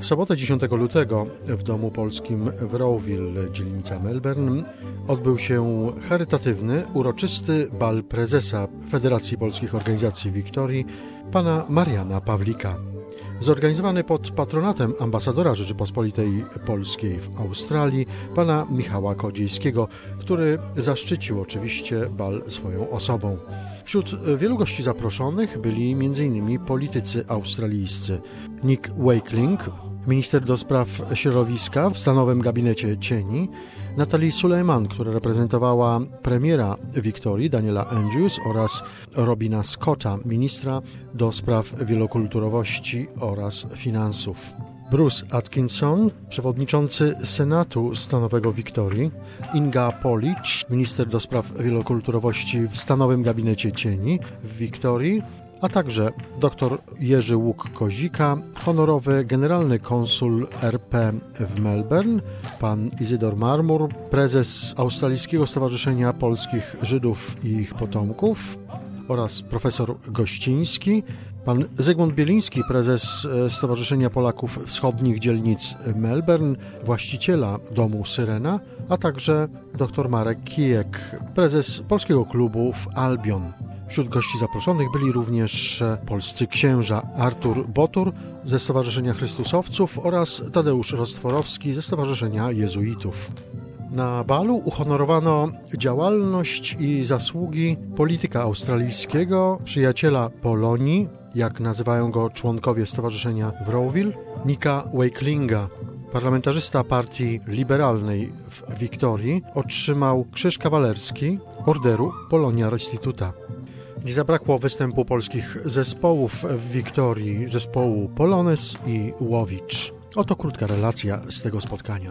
W sobotę 10 lutego w Domu Polskim w Rowville, dzielnica Melbourne, odbył się charytatywny, uroczysty bal prezesa Federacji Polskich Organizacji Wiktorii, pana Mariana Pawlika. Zorganizowany pod patronatem ambasadora Rzeczypospolitej Polskiej w Australii, pana Michała Kodziejskiego, który zaszczycił oczywiście bal swoją osobą. Wśród wielu gości zaproszonych byli m.in. politycy australijscy. Nick Wakeling, minister do spraw środowiska w stanowym gabinecie cieni, Natalie Sulejman, która reprezentowała premiera Wiktorii, Daniela Andrews, oraz Robina Scotta, ministra do spraw wielokulturowości oraz finansów. Bruce Atkinson, przewodniczący Senatu Stanowego Wiktorii, Inga Polić, minister do spraw wielokulturowości w stanowym gabinecie cieni w Wiktorii, a także dr Jerzy Łuk-Kozika, honorowy generalny konsul RP w Melbourne, pan Izydor Marmur, prezes Australijskiego Stowarzyszenia Polskich Żydów i ich potomków oraz profesor Gościński, pan Zygmunt Bieliński, prezes Stowarzyszenia Polaków Wschodnich Dzielnic Melbourne, właściciela domu Syrena, a także dr Marek Kijek, prezes Polskiego Klubu w Albion. Wśród gości zaproszonych byli również polscy księża Artur Botur ze Stowarzyszenia Chrystusowców oraz Tadeusz Rostworowski ze Stowarzyszenia Jezuitów. Na balu uhonorowano działalność i zasługi polityka australijskiego, przyjaciela Polonii, jak nazywają go członkowie Stowarzyszenia w Rowville, Nicka Wakelinga. Parlamentarzysta Partii Liberalnej w Wiktorii otrzymał Krzyż Kawalerski Orderu Polonia Restituta. Nie zabrakło występu polskich zespołów w Wiktorii, zespołu Polones i Łowicz. Oto krótka relacja z tego spotkania.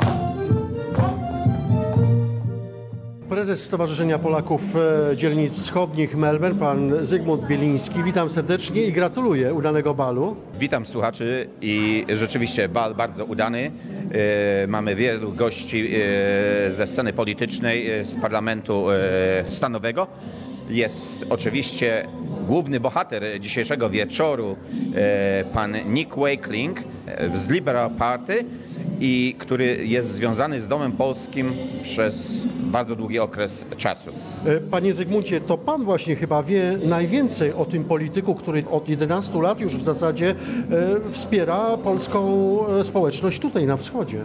Prezes Stowarzyszenia Polaków Dzielnic Wschodnich Melbourne, pan Zygmunt Bieliński. Witam serdecznie i gratuluję udanego balu. Witam słuchaczy i rzeczywiście bal bardzo udany. Mamy wielu gości ze sceny politycznej, z parlamentu stanowego. Jest oczywiście główny bohater dzisiejszego wieczoru, pan Nick Wakeling z Liberal Party, i który jest związany z Domem Polskim przez bardzo długi okres czasu. Panie Zygmuncie, to pan właśnie chyba wie najwięcej o tym polityku, który od 11 lat już w zasadzie wspiera polską społeczność tutaj na wschodzie.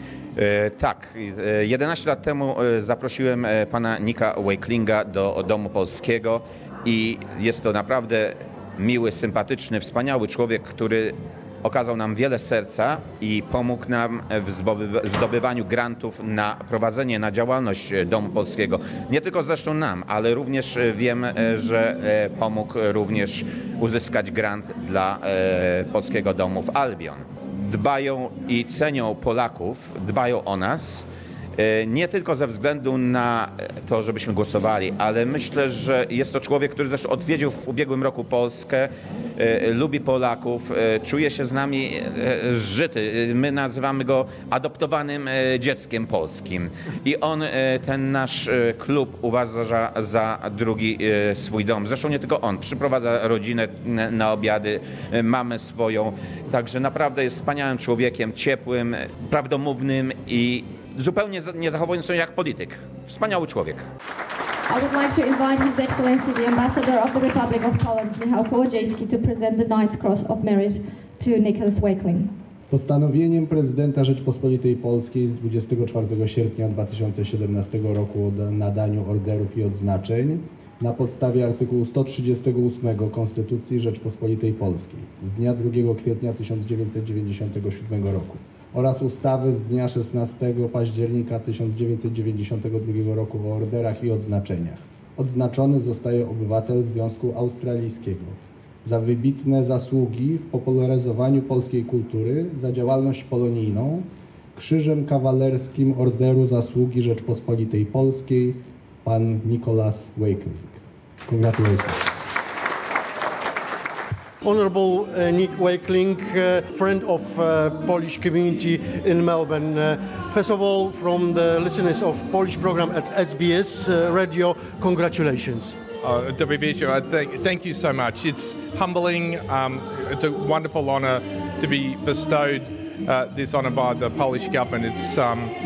Tak, 11 lat temu zaprosiłem pana Nicka Wakelinga do Domu Polskiego i jest to naprawdę miły, sympatyczny, wspaniały człowiek, który okazał nam wiele serca i pomógł nam w zdobywaniu grantów na prowadzenie, na działalność Domu Polskiego. Nie tylko zresztą nam, ale również wiem, że pomógł również uzyskać grant dla Polskiego Domu w Albion. Dbają i cenią Polaków, dbają o nas, nie tylko ze względu na to, żebyśmy głosowali, ale myślę, że jest to człowiek, który zresztą odwiedził w ubiegłym roku Polskę, lubi Polaków, czuje się z nami zżyty. My nazywamy go adoptowanym dzieckiem polskim. I on ten nasz klub uważa za drugi swój dom. Zresztą nie tylko on, przyprowadza rodzinę na obiady, mamę swoją. Także naprawdę jest wspaniałym człowiekiem, ciepłym, prawdomównym i zupełnie nie zachowując się jak polityk. Wspaniały człowiek. I would like to invite His Excellency the Ambassador of the Republic of Poland, Michał Kołodziejski, to present the Knight's Cross of Merit to Nicholas Wakeling. Postanowieniem prezydenta Rzeczpospolitej Polskiej z 24 sierpnia 2017 roku o nadaniu orderów i odznaczeń na podstawie artykułu 138 Konstytucji Rzeczpospolitej Polskiej z dnia 2 kwietnia 1997 roku oraz ustawy z dnia 16 października 1992 roku o orderach i odznaczeniach. Odznaczony zostaje obywatel Związku Australijskiego za wybitne zasługi w popularyzowaniu polskiej kultury, za działalność polonijną, Krzyżem Kawalerskim Orderu Zasługi Rzeczpospolitej Polskiej, pan Nicholas Wakeling. Congratulations. Honorable Nick Wakeling, friend of Polish community in Melbourne. First of all, from the listeners of Polish program at SBS Radio, congratulations. Dobry thank you so much. It's humbling. It's a wonderful honour to be bestowed this honour by the Polish government. It's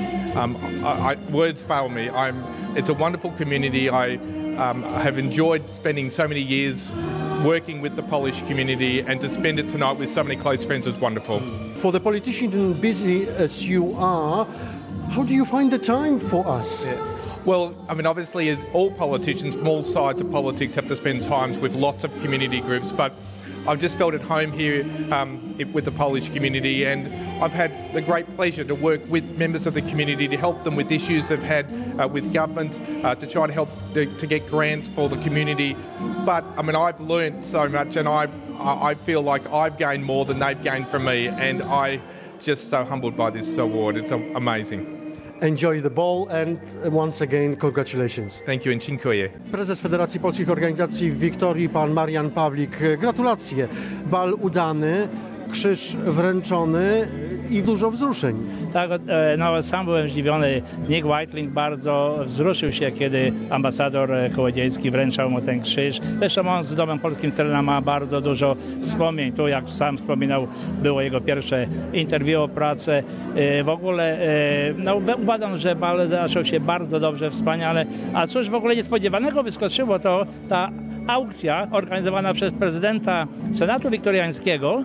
words fail me. It's a wonderful community. I have enjoyed spending so many years working with the Polish community, and to spend it tonight with so many close friends was wonderful. For the politician busy as you are, how do you find the time for us? Yeah. Well, I mean, obviously, as all politicians from all sides of politics have to spend times with lots of community groups, but I've just felt at home here with the Polish community, and I've had the great pleasure to work with members of the community to help them with issues they've had with government, to try to help to get grants for the community. But, I mean, I've learned so much, and I feel like I've gained more than they've gained from me, and I'm just so humbled by this award. It's amazing. Enjoy the ball and once again congratulations. Thank you and dziękuję. Prezes Federacji Polskich Organizacji w Wiktorii, pan Marian Pawlik. Gratulacje. Bal udany, krzyż wręczony i dużo wzruszeń. Tak, no, sam byłem zdziwiony. Nick Wakeling bardzo wzruszył się, kiedy ambasador Kołodziejski wręczał mu ten krzyż. Zresztą on z Domem Polskim Celena ma bardzo dużo wspomnień. Tu, jak sam wspominał, było jego pierwsze interwiu o pracę. W ogóle no, uważam, że bal zaczął się bardzo dobrze, wspaniale. A cóż w ogóle niespodziewanego wyskoczyło, to ta aukcja organizowana przez prezydenta Senatu Wiktoriańskiego,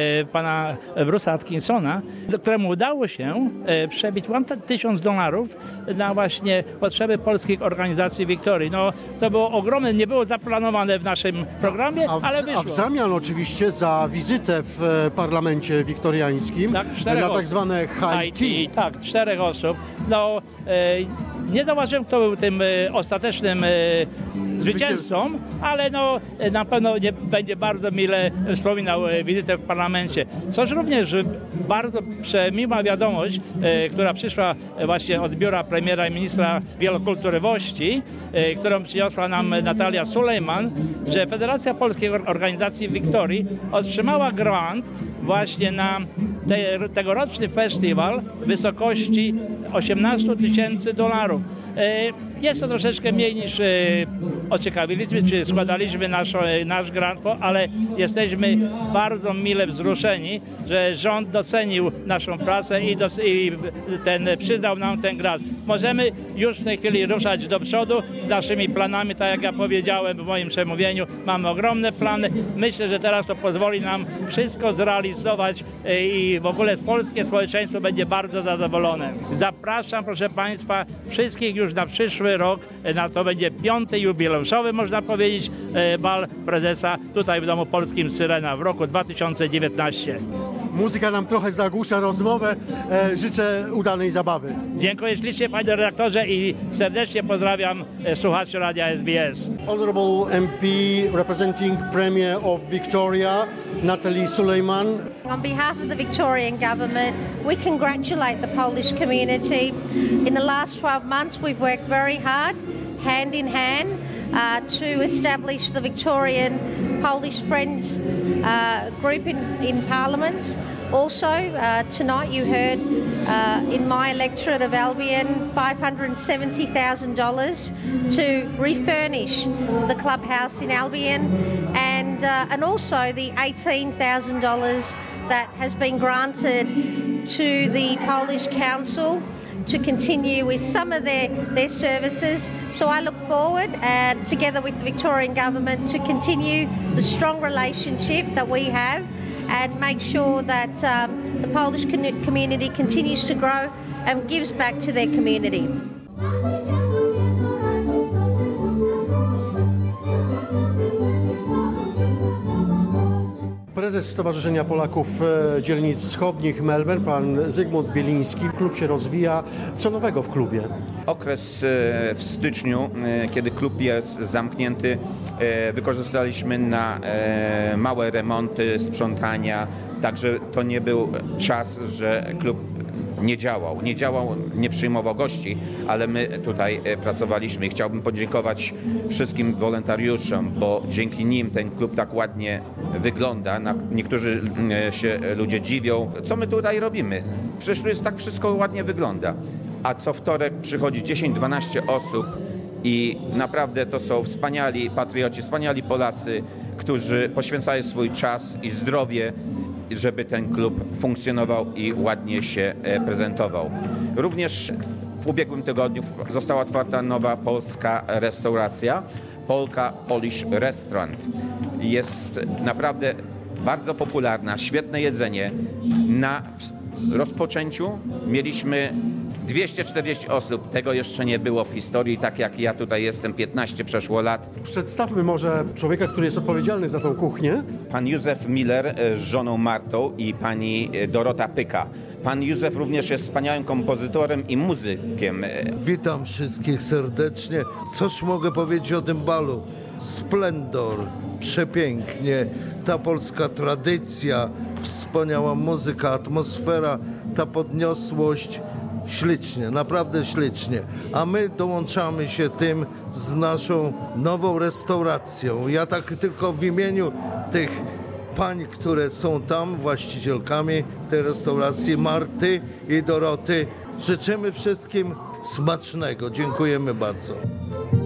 pana Bruce'a Atkinsona, któremu udało się przebić $1000 na właśnie potrzeby polskich organizacji Wiktorii. No, to było ogromne, nie było zaplanowane w naszym programie, ale wyszło. A w zamian oczywiście za wizytę w parlamencie wiktoriańskim tak, na tak zwane high tea. Tak, 4 osób. No, nie zauważyłem, kto był tym ostatecznym zwycięzcą, ale no, na pewno nie będzie bardzo mile wspominał wizytę w parlamencie. Coż również bardzo przemiła wiadomość, która przyszła właśnie od biura premiera i ministra wielokulturowości, którą przyniosła nam Natalia Sulejman, że Federacja Polskiej Organizacji Wiktorii otrzymała grant właśnie na tegoroczny festiwal w wysokości $18,000. Jest to troszeczkę mniej niż oczekiwaliśmy, czy składaliśmy nasz grant, ale jesteśmy bardzo mile wzruszeni, że rząd docenił naszą pracę i przyznał nam ten grant. Możemy już w tej chwili ruszać do przodu z naszymi planami, tak jak ja powiedziałem w moim przemówieniu. Mamy ogromne plany. Myślę, że teraz to pozwoli nam wszystko zrealizować i w ogóle polskie społeczeństwo będzie bardzo zadowolone. Zapraszam, proszę Państwa, wszystkich już na przyszły rok, to będzie 5. jubileuszowy, można powiedzieć, bal prezesa tutaj w Domu Polskim Syrena w roku 2019. Muzyka nam trochę zagłusza rozmowę. Życzę udanej zabawy. Dziękuję ślicznie, panie redaktorze, i serdecznie pozdrawiam słuchaczy Radia SBS. Honorable MP representing Premier of Victoria, Natalie Sulejman. On behalf of the Victorian Government, we congratulate the Polish community. In the last 12 months, we've worked very hard, hand in hand, to establish the Victorian Polish Friends group in Parliament. Also, tonight you heard in my electorate of Albion $570,000 to refurnish the clubhouse in Albion, and also the $18,000 that has been granted to the Polish Council to continue with some of their services. So I look forward, together with the Victorian Government, to continue the strong relationship that we have and make sure that the Polish community continues to grow and gives back to their community. Prezes Stowarzyszenia Polaków Dzielnic Wschodnich Melbourne, pan Zygmunt Bieliński. Klub się rozwija. Co nowego w klubie? Okres w styczniu, kiedy klub jest zamknięty, wykorzystaliśmy na małe remonty, sprzątania, także to nie był czas, że klub nie działał, nie przyjmował gości, ale my tutaj pracowaliśmy i chciałbym podziękować wszystkim wolontariuszom, bo dzięki nim ten klub tak ładnie wygląda. Niektórzy się ludzie dziwią, co my tutaj robimy. Przecież tu jest tak wszystko ładnie wygląda. A co wtorek przychodzi 10-12 osób i naprawdę to są wspaniali patrioci, wspaniali Polacy, którzy poświęcają swój czas i zdrowie, żeby ten klub funkcjonował i ładnie się prezentował. Również w ubiegłym tygodniu została otwarta nowa polska restauracja, Polka Polish Restaurant. Jest naprawdę bardzo popularna, świetne jedzenie. Na rozpoczęciu mieliśmy 240 osób. Tego jeszcze nie było w historii, tak jak ja tutaj jestem, 15 przeszło lat. Przedstawmy może człowieka, który jest odpowiedzialny za tą kuchnię. Pan Józef Miller z żoną Martą i pani Dorota Pyka. Pan Józef również jest wspaniałym kompozytorem i muzykiem. Witam wszystkich serdecznie. Cóż mogę powiedzieć o tym balu? Splendor, przepięknie, ta polska tradycja, wspaniała muzyka, atmosfera, ta podniosłość, ślicznie, naprawdę ślicznie. A my dołączamy się tym z naszą nową restauracją. Ja tak tylko w imieniu tych pań, które są tam właścicielkami tej restauracji, Marty i Doroty, życzymy wszystkim smacznego. Dziękujemy bardzo.